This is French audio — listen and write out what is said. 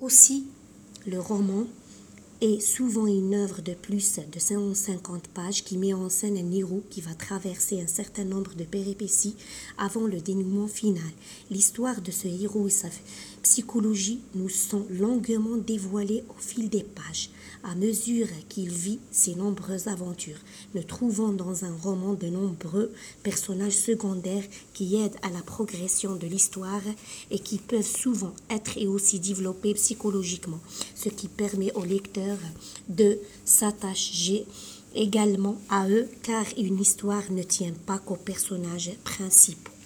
Aussi, le roman est souvent une œuvre de plus de 150 pages qui met en scène un héros qui va traverser un certain nombre de péripéties avant le dénouement final. L'histoire de ce héros et sa psychologie nous sont longuement dévoilées au fil des pages, à mesure qu'il vit ses nombreuses aventures. Nous trouvons dans un roman de nombreux personnages secondaires qui aident à la progression de l'histoire et qui peuvent souvent être et aussi développés psychologiquement, ce qui permet au lecteur de s'attacher également à eux car une histoire ne tient pas qu'aux personnages principaux.